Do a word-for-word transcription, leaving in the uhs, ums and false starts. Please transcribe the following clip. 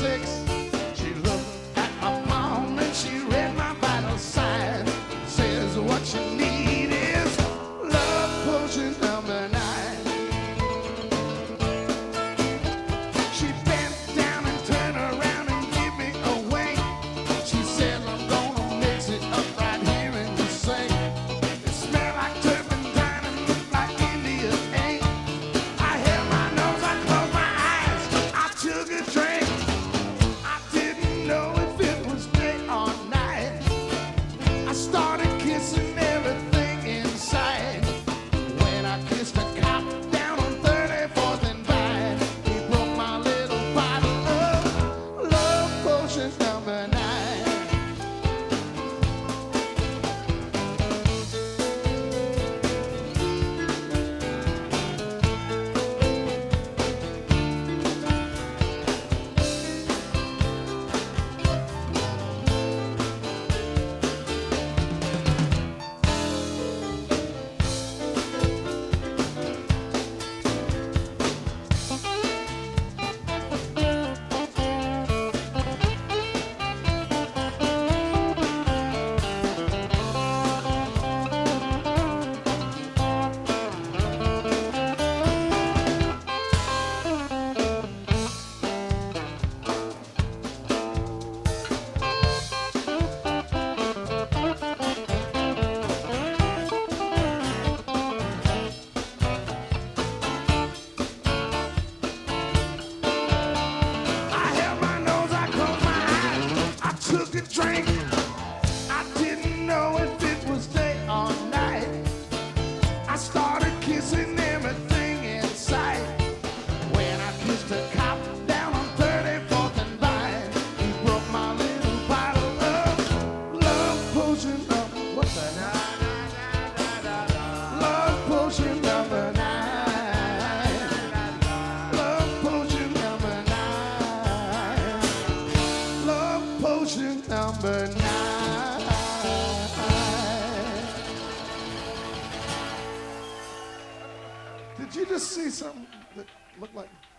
six. She looked at my palm and she read my vital sign. Says what you need is love potion number nine. She bent down and turned around and gave me a wink. She said, I'm gonna mix it up right here in the sink. It smelled like turpentine and looked like Indian ink. I held my nose, I closed my eyes, I took a drink. I didn't know if it was day or night. I started kissing everything inside. When I kissed a cop down on thirty-fourth and Vine, he broke my little bottle of love potion number nine. Took a drink. I didn't know if it was day or night. I started kissing everything in sight. When I kissed a cop down on thirty-fourth and Vine, he broke my little bottle of love potion number. What's that? Love potion number nine. Love potion number nine. Love potion number nine. Did you just see something that looked like